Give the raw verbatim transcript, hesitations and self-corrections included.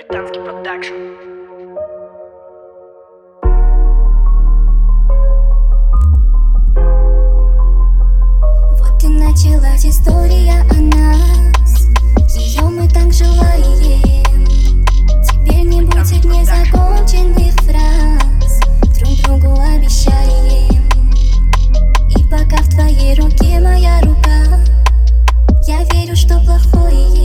Британский продакшн. Вот и началась история о нас. Ее мы так желаем. Теперь не будет незаконченных фраз. Друг другу обещаем. И пока в твоей руке моя рука, я верю, что плохое